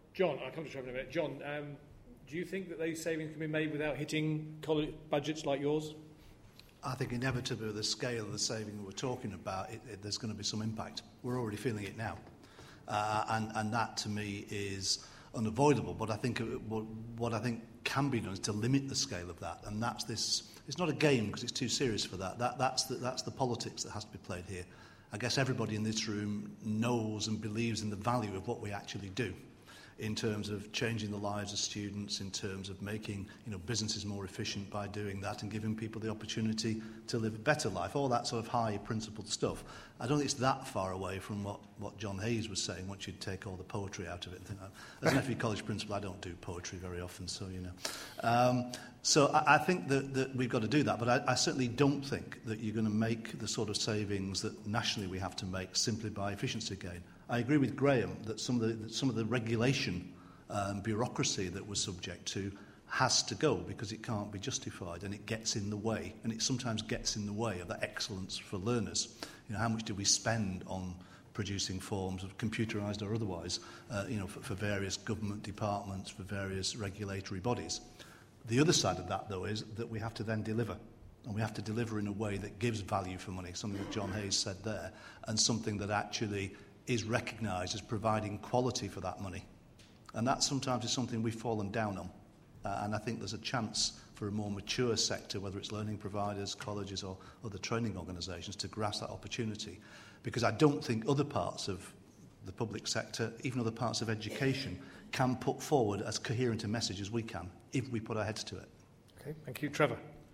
John, I'll come to Trevor in a minute. John, do you think that those savings can be made without hitting college budgets like yours? I think inevitably with the scale of the saving we're talking about, there's going to be some impact. We're already feeling it now. And that, to me, is unavoidable. But I think what I think can be done is to limit the scale of that. And that's this. It's not a game because it's too serious for that. That's the politics that has to be played here. I guess everybody in this room knows and believes in the value of what we actually do, in terms of changing the lives of students, in terms of making businesses more efficient by doing that and giving people the opportunity to live a better life, all that sort of high principled stuff. I don't think it's that far away from what John Hayes was saying once you take all the poetry out of it. As an FE College principal, I don't do poetry very often, so So I think that we've got to do that, but I certainly don't think that you're going to make the sort of savings that nationally we have to make simply by efficiency gain. I agree with Graham that some of the regulation bureaucracy that we're subject to has to go because it can't be justified and it gets in the way, and it sometimes gets in the way of that excellence for learners. How much do we spend on producing forms of computerised or otherwise, for various government departments, for various regulatory bodies? The other side of that, though, is that we have to then deliver. And we have to deliver in a way that gives value for money, something that John Hayes said there, and something that actually is recognised as providing quality for that money. And that sometimes is something we've fallen down on. And I think there's a chance for a more mature sector, whether it's learning providers, colleges or other training organisations, to grasp that opportunity. Because I don't think other parts of the public sector, even other parts of education, can put forward as coherent a message as we can, if we put our heads to it. Okay, thank you. Trevor?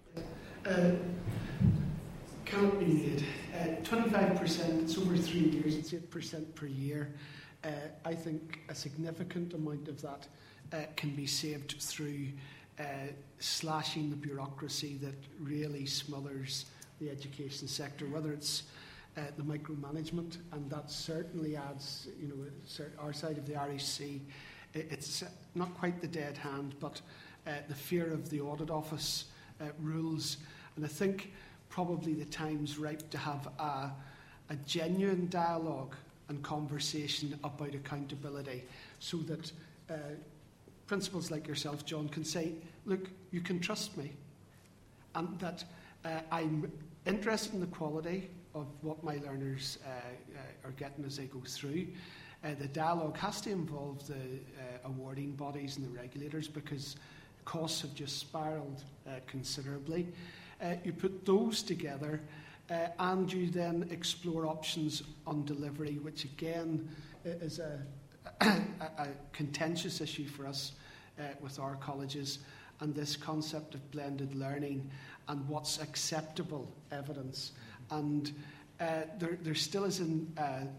Can't be made. 25%, it's over 3 years, it's 8% per year. I think a significant amount of that can be saved through slashing the bureaucracy that really smothers the education sector, whether it's the micromanagement, and that certainly adds, our side of the Irish Sea, it's not quite the dead hand, but the fear of the audit office rules. And I think probably the time's ripe to have a genuine dialogue and conversation about accountability, so that principals like yourself, John, can say, look, you can trust me, and that I'm interested in the quality of what my learners are getting as they go through. The dialogue has to involve the awarding bodies and the regulators, because costs have just spiralled considerably. You put those together and you then explore options on delivery, which again is a contentious issue for us with our colleges, and this concept of blended learning and what's acceptable evidence. And there still is an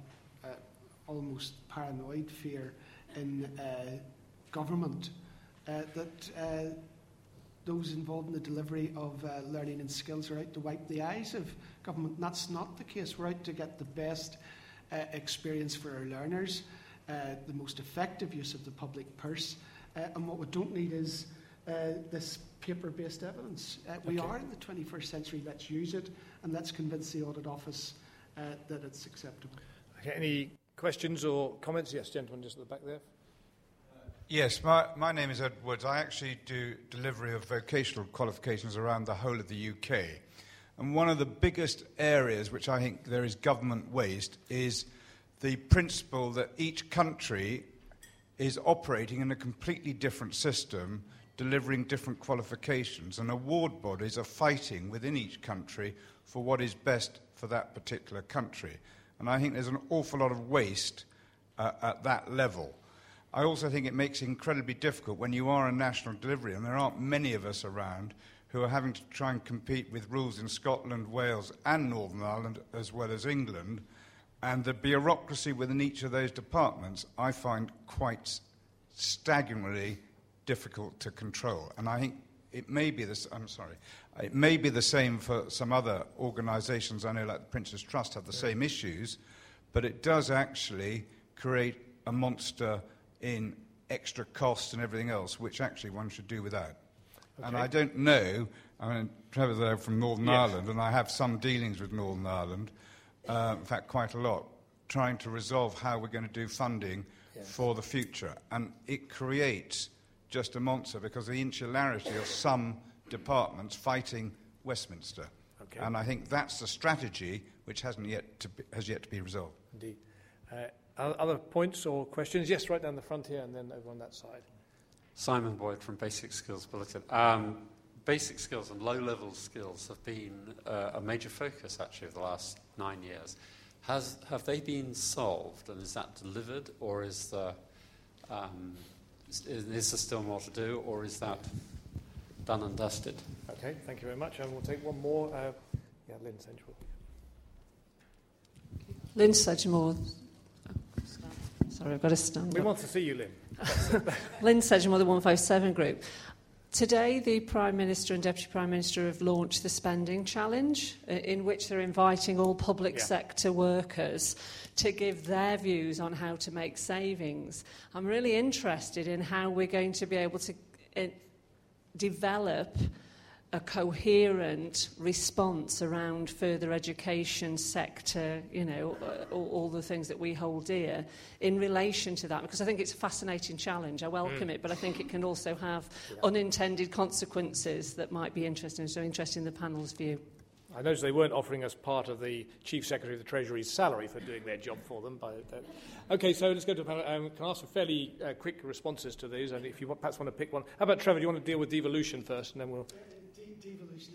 almost paranoid fear in government that those involved in the delivery of learning and skills are out to wipe the eyes of government. And that's not the case. We're out to get the best experience for our learners, the most effective use of the public purse, and what we don't need is this paper-based evidence. We are in the 21st century. Let's use it, and let's convince the Audit Office that it's acceptable. Okay, any questions or comments? Yes, gentleman just at the back there. Yes, my name is Ed Woods. I actually do delivery of vocational qualifications around the whole of the UK. And one of the biggest areas which I think there is government waste is the principle that each country is operating in a completely different system, delivering different qualifications, and award bodies are fighting within each country for what is best for that particular country. And I think there's an awful lot of waste at that level. I also think it makes it incredibly difficult when you are a national delivery, and there aren't many of us around who are having to try and compete with rules in Scotland, Wales and Northern Ireland, as well as England. And the bureaucracy within each of those departments I find quite staggeringly difficult to control. And I think it may be this. It may be the same for some other organisations. I know, like the Prince's Trust, have the same issues, but it does actually create a monster in extra costs and everything else, which actually one should do without. Okay. And I don't know. I mean, Trevor's there from Northern Ireland, and I have some dealings with Northern Ireland. In fact, quite a lot. trying to resolve how we're going to do funding for the future. And it creates just a monster because of the insularity of some departments fighting Westminster. Okay. And I think that's the strategy which has yet to be resolved. Indeed. Other points or questions? Yes, right down the front here and then over on that side. Simon Boyd from Basic Skills Bulletin. Basic skills and low-level skills have been a major focus, actually, of the last 9 years. Have they been solved, and is that delivered, or is there still more to do, or is that done and dusted? Okay, thank you very much. And we'll take one more. Lynn Sedgemoor. Lynn Sedgemoor. Sorry, I've got to stand We up. want to see you, Lynn. Lynn Sedgemoor, the 157 Group. Today, the Prime Minister and Deputy Prime Minister have launched the Spending Challenge, in which they're inviting all public sector workers to give their views on how to make savings. I'm really interested in how we're going to be able to develop a coherent response around further education sector, all the things that we hold dear in relation to that, because I think it's a fascinating challenge. I welcome it, but I think it can also have unintended consequences that might be interesting. So interested in the panel's view. I noticed they weren't offering us part of the Chief Secretary of the Treasury's salary for doing their job for them. Okay, so let's go to the panel. Can I ask for fairly quick responses to these? And if you perhaps want to pick one. How about Trevor? Do you want to deal with devolution first, and then we'll... Devolution.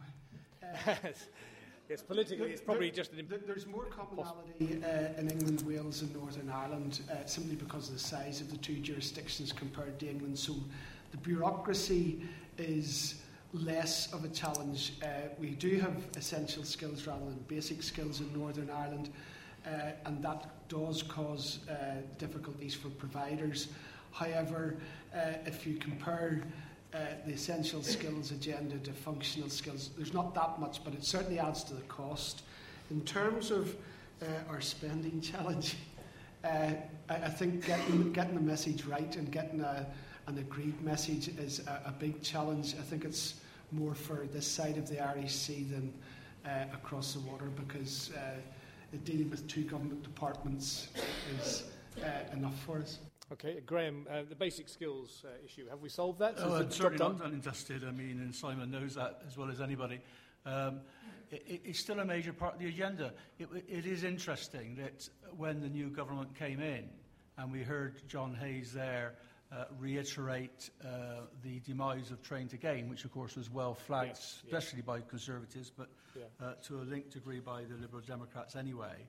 Yes, politically, it's probably just... There's more commonality in England, Wales and Northern Ireland simply because of the size of the two jurisdictions compared to England. So the bureaucracy is less of a challenge. We do have essential skills rather than basic skills in Northern Ireland, and that does cause difficulties for providers. However, if you compare the essential skills agenda to functional skills, there's not that much, but it certainly adds to the cost. In terms of our spending challenge, I think getting the message right and getting an agreed message is a big challenge. I think it's more for this side of the Irish Sea than across the water, because dealing with two government departments is enough for us. Okay, Graham, the basic skills issue, have we solved that? It's certainly not done and dusted. I mean, and Simon knows that as well as anybody. It's still a major part of the agenda. It is interesting that when the new government came in, and we heard John Hayes there reiterate the demise of Train to Gain, which of course was well flagged, especially by Conservatives, but to a linked degree by the Liberal Democrats anyway.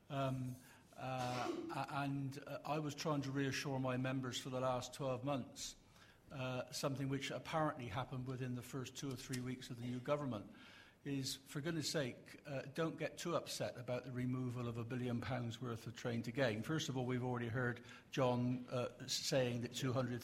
And I was trying to reassure my members for the last 12 months, something which apparently happened within the first 2 or 3 weeks of the new government, is, for goodness sake, don't get too upset about the removal of £1 billion worth of Train to Gain. First of all, we've already heard John saying that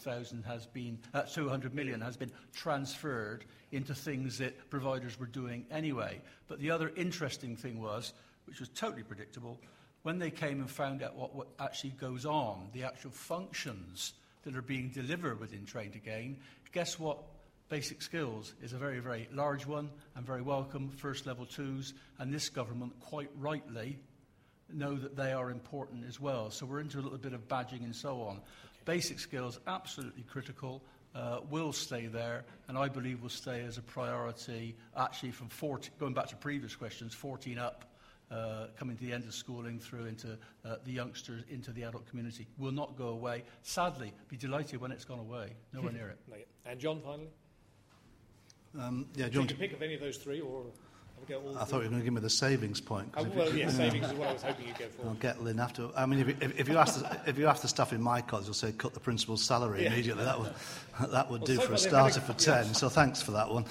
200 million has been transferred into things that providers were doing anyway. But the other interesting thing was, which was totally predictable, when they came and found out what actually goes on, the actual functions that are being delivered within Train to Gain, guess what? Basic skills is a very, very large one and very welcome, first level twos, and this government quite rightly know that they are important as well. So we're into a little bit of badging and so on. Basic skills, absolutely critical, will stay there, and I believe will stay as a priority actually from 14, going back to previous questions, 14 up. Coming to the end of schooling through into the youngsters, into the adult community, will not go away. Sadly, be delighted when it's gone away. Nowhere near it. And John, finally? John, you can pick of any of those three, or I thought you were going to give me the savings point. Savings is what I was hoping you'd go for. I'll get Lynn after. I mean, if you ask the staff in my college, they'll say cut the principal's salary immediately. That would do for a starter for 10. So thanks for that one.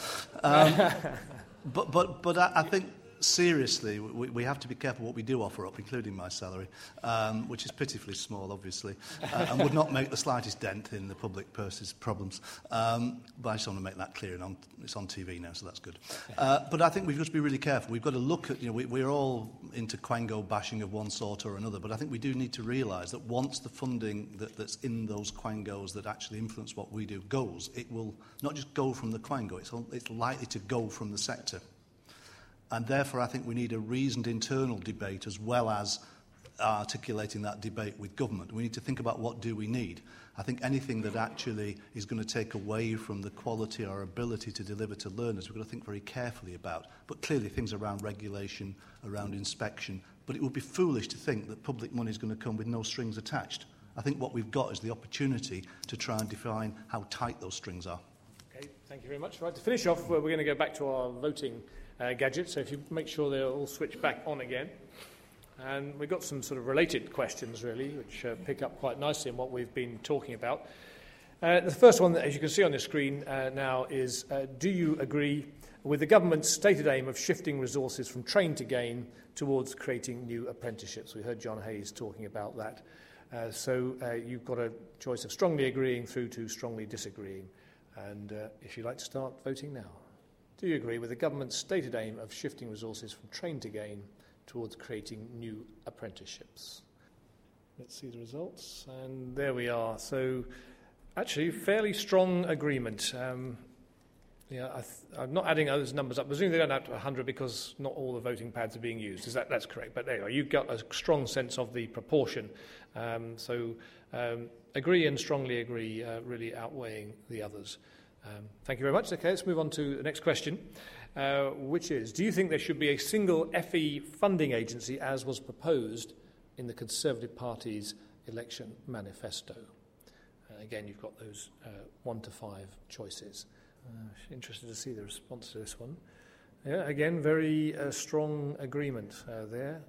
But I think, seriously, we have to be careful what we do offer up, including my salary, which is pitifully small, obviously, and would not make the slightest dent in the public purse's problems. But I just want to make that clear, and it's on TV now, so that's good. But I think we've got to be really careful. We've got to look at, we're all into Quango bashing of one sort or another, but I think we do need to realise that once the funding that's in those Quangos that actually influence what we do goes, it will not just go from the Quango, it's likely to go from the sector. And therefore, I think we need a reasoned internal debate as well as articulating that debate with government. We need to think about what do we need. I think anything that actually is going to take away from the quality or ability to deliver to learners, we've got to think very carefully about. But clearly things around regulation, around inspection. But it would be foolish to think that public money is going to come with no strings attached. I think what we've got is the opportunity to try and define how tight those strings are. Okay, thank you very much. Right, to finish off, we're going to go back to our voting gadgets. So if you make sure they're all switched back on again. And we've got some sort of related questions, really, which pick up quite nicely on what we've been talking about. The first one, as you can see on the screen now, is do you agree with the government's stated aim of shifting resources from train to gain towards creating new apprenticeships? We heard John Hayes talking about that. So you've got a choice of strongly agreeing through to strongly disagreeing. And if you'd like to start voting now. Do you agree with the government's stated aim of shifting resources from train to gain towards creating new apprenticeships? Let's see the results. And there we are. So actually, fairly strong agreement. I'm not adding those numbers up. Presumably they don't add to 100 because not all the voting pads are being used. That's correct. But there you are. You've got a strong sense of the proportion. Agree and strongly agree really outweighing the others. Thank you very much. Okay, let's move on to the next question, which is, do you think there should be a single FE funding agency as was proposed in the Conservative Party's election manifesto? Again, you've got those 1 to 5 choices. Interested to see the response to this one. Yeah, again, very strong agreement there.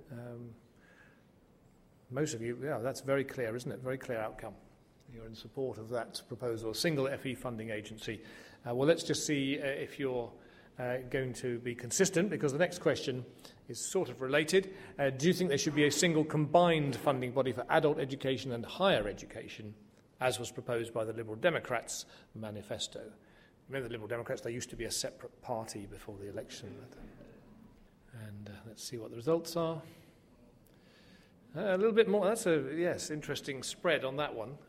Most of you, yeah, that's very clear, isn't it? Very clear outcome. You're in support of that proposal, a single FE funding agency. Well, let's just see if you're going to be consistent, because the next question is sort of related. Do you think there should be a single combined funding body for adult education and higher education, as was proposed by the Liberal Democrats' manifesto? Remember the Liberal Democrats, they used to be a separate party before the election. And let's see what the results are. A little bit more. That's interesting spread on that one.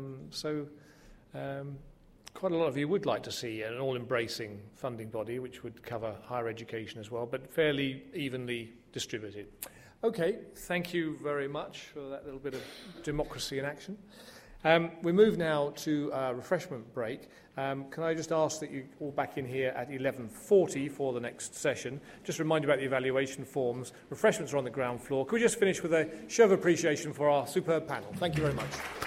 Quite a lot of you would like to see an all-embracing funding body, which would cover higher education as well, but fairly evenly distributed. Okay, thank you very much for that little bit of democracy in action. We move now to a refreshment break. Can I just ask that you all back in here at 11:40 for the next session? Just remind you about the evaluation forms. Refreshments are on the ground floor. Could we just finish with a show of appreciation for our superb panel? Thank you very much.